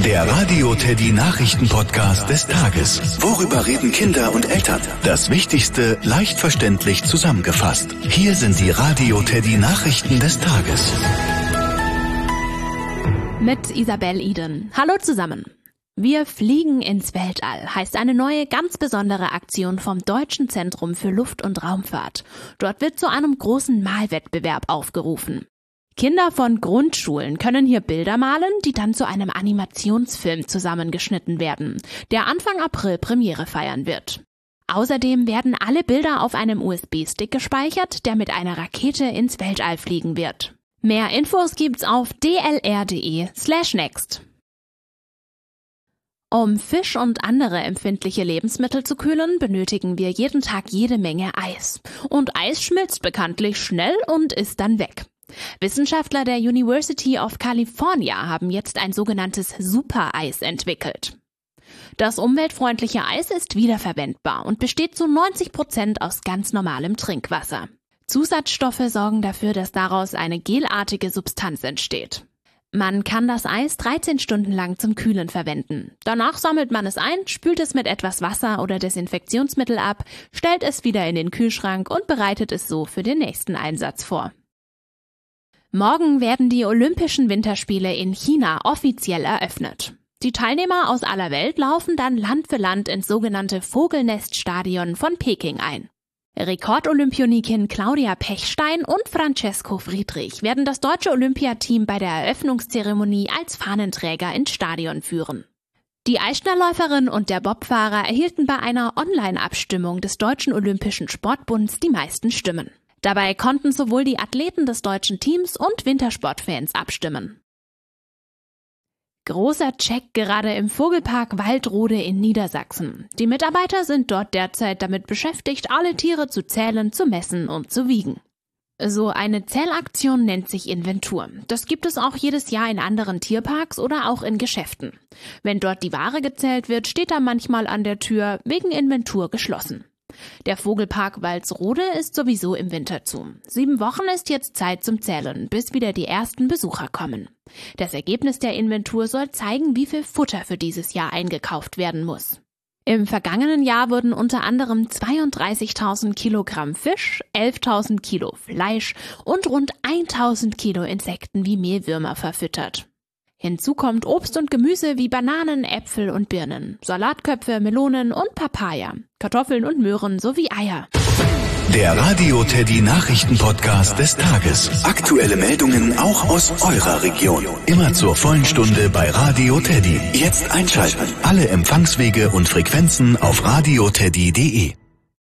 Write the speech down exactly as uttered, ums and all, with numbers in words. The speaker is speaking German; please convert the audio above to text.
Der Radio Teddy Nachrichten-Podcast des Tages. Worüber reden Kinder und Eltern? Das Wichtigste leicht verständlich zusammengefasst. Hier sind die Radio Teddy Nachrichten des Tages. Mit Isabel Iden. Hallo zusammen. Wir fliegen ins Weltall heißt eine neue, ganz besondere Aktion vom Deutschen Zentrum für Luft- und Raumfahrt. Dort wird zu einem großen Malwettbewerb aufgerufen. Kinder von Grundschulen können hier Bilder malen, die dann zu einem Animationsfilm zusammengeschnitten werden, der Anfang April Premiere feiern wird. Außerdem werden alle Bilder auf einem U S B-Stick gespeichert, der mit einer Rakete ins Weltall fliegen wird. Mehr Infos gibt's auf d l r punkt d e slash next. Um Fisch und andere empfindliche Lebensmittel zu kühlen, benötigen wir jeden Tag jede Menge Eis. Und Eis schmilzt bekanntlich schnell und ist dann weg. Wissenschaftler der University of California haben jetzt ein sogenanntes Super-Eis entwickelt. Das umweltfreundliche Eis ist wiederverwendbar und besteht zu neunzig Prozent aus ganz normalem Trinkwasser. Zusatzstoffe sorgen dafür, dass daraus eine gelartige Substanz entsteht. Man kann das Eis dreizehn Stunden lang zum Kühlen verwenden. Danach sammelt man es ein, spült es mit etwas Wasser oder Desinfektionsmittel ab, stellt es wieder in den Kühlschrank und bereitet es so für den nächsten Einsatz vor. Morgen werden die Olympischen Winterspiele in China offiziell eröffnet. Die Teilnehmer aus aller Welt laufen dann Land für Land ins sogenannte Vogelneststadion von Peking ein. Rekordolympionikin Claudia Pechstein und Francesco Friedrich werden das deutsche Olympiateam bei der Eröffnungszeremonie als Fahnenträger ins Stadion führen. Die Eisschnellläuferin und der Bobfahrer erhielten bei einer Online-Abstimmung des Deutschen Olympischen Sportbunds die meisten Stimmen. Dabei konnten sowohl die Athleten des deutschen Teams und Wintersportfans abstimmen. Großer Check gerade im Vogelpark Waldrode in Niedersachsen. Die Mitarbeiter sind dort derzeit damit beschäftigt, alle Tiere zu zählen, zu messen und zu wiegen. So eine Zählaktion nennt sich Inventur. Das gibt es auch jedes Jahr in anderen Tierparks oder auch in Geschäften. Wenn dort die Ware gezählt wird, steht da manchmal an der Tür wegen Inventur geschlossen. Der Vogelpark Walsrode ist sowieso im Winter zu. Sieben Wochen ist jetzt Zeit zum Zählen, bis wieder die ersten Besucher kommen. Das Ergebnis der Inventur soll zeigen, wie viel Futter für dieses Jahr eingekauft werden muss. Im vergangenen Jahr wurden unter anderem zweiunddreißigtausend Kilogramm Fisch, elftausend Kilo Fleisch und rund eintausend Kilo Insekten wie Mehlwürmer verfüttert. Hinzu kommt Obst und Gemüse wie Bananen, Äpfel und Birnen, Salatköpfe, Melonen und Papaya, Kartoffeln und Möhren sowie Eier. Der Radio Teddy Nachrichten-Podcast des Tages. Aktuelle Meldungen auch aus eurer Region. Immer zur vollen Stunde bei Radio Teddy. Jetzt einschalten. Alle Empfangswege und Frequenzen auf radio teddy punkt de.